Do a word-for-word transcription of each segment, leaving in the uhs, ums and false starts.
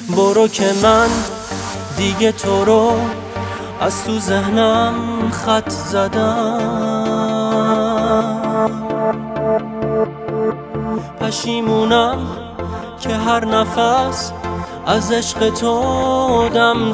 برو که من دیگه تو رو از تو ذهنم خط زدم. پشیمونم که هر نفس از عشق تو دم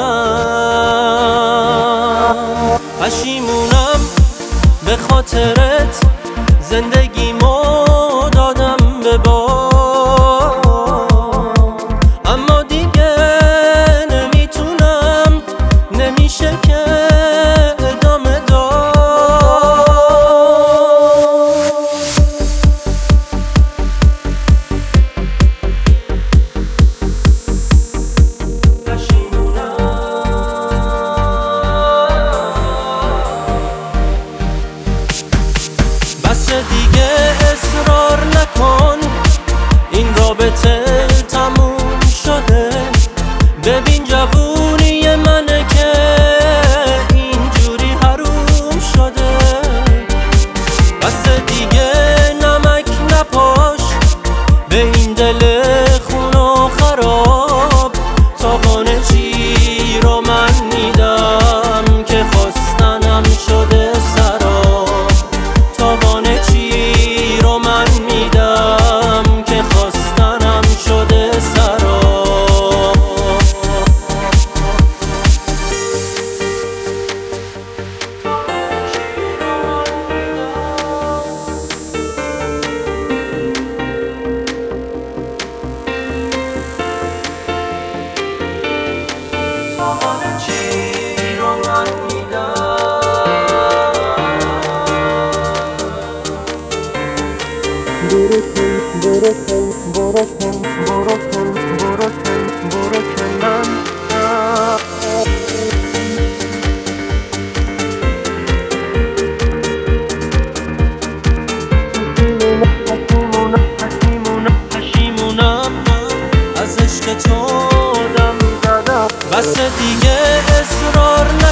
زدم. پشیمونم به خاطرت زندگیمو دادم به باد، اما دیگه نمیتونم، نمیشه که ادامه داد. بس دیگه اصرار نکن، این رابطه تموم شده. ببین جوونی منه که اینجوری حروم شده. بس دیگه نمک نپاش به این دل خون و خراب. تاوان چی رو من میدم که خواستنم شده سراب. تاوان چی رو من میدم که خواستنم شده سراب. تاوان چی رو من برو کن برو کن برو کن برو کن برو کن برو کن من پشیمونم پشیمونم پشیمونم از عشق تو دم زدم. بس دیگه اصرار